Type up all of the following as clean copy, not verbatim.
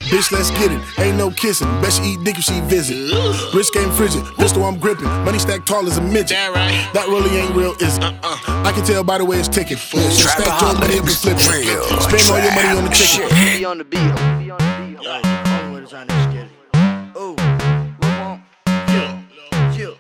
Bitch, let's get it. Ain't no kissing. Bet she eat dick if she visit. Wrist game frigid. Pistol I'm gripping. Money stacked tall as a midget. That really ain't real, is it? I can tell by the way it's ticking. Yeah, she stack your money up and flip it. Spend all your money on the chicken. Be on the beat. Be on the beat. Oh, what is on this kid? Oh, what won't? Chill.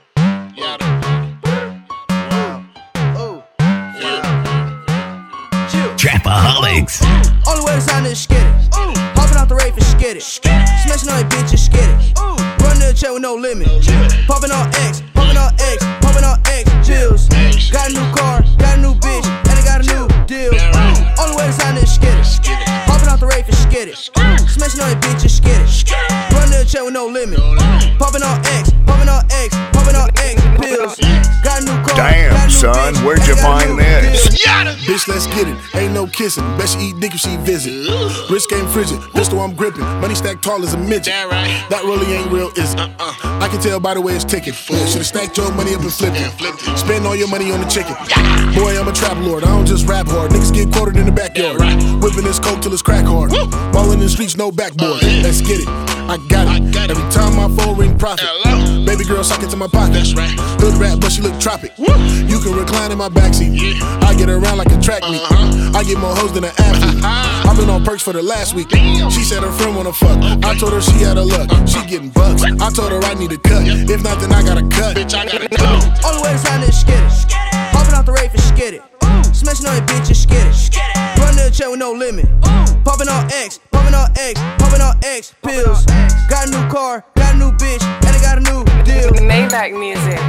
Trapaholics. Only way to sign this skid it. Popping out the rave and skid it. Smashing on that bitch and skid it. Run to the chair with no limit. Popping on X, popping on X, popping on X. Chills. Got a new car, got a new bitch, and I got a new deal. Only way to sign this skid it. Popping out the rave and skid it. Smashing on that bitch and skid it. Run to the chair with no limit. Popping on X, popping on X, popping on X. Pills. Got a new car. Damn, son, where'd you find this? Bitch, let's get it. Ain't no kissing. Bet she eat dick if she visit. Wrist game frigid. Pistol I'm gripping. Money stacked tall as a midget. That really ain't real, is it? I can tell by the way it's ticking. Yeah, should've stacked your money up and flipped it. Spend all your money on the chicken. Boy, I'm a trap lord. I don't just rap hard. Niggas get quoted in the backyard. Whipping this coke till it's crack hard. Ballin' in the streets, no backboard. Let's get it. I got it. Every time my phone ring, profit. Baby girl, sock it to my pocket. Hood rap, but she look tropic. You can recline in my backseat. I get around like a track meet. I get more hoes than an athlete. I've been on perks for the last week. She said her friend wanna fuck. I told her she had a luck. She getting bucks. I told her I need a cut. If not, then I gotta cut. Bitch, I gotta cut. Only way to sign this skid it. Popping out the rave and skid it. Smashing on that bitch and skid it. Run to the chair with no limit. Popping on X, popping on X, popping on X. Pills. Got a new car, got a new bitch, and I got a new deal. Maybach music.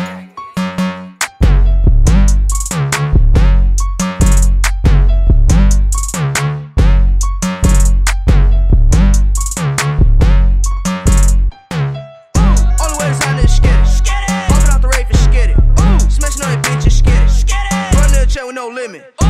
Only way to sign this skid it. Popping out the rave and skid it. Smashing on that bitch and skid it. Run to the chair with no limit.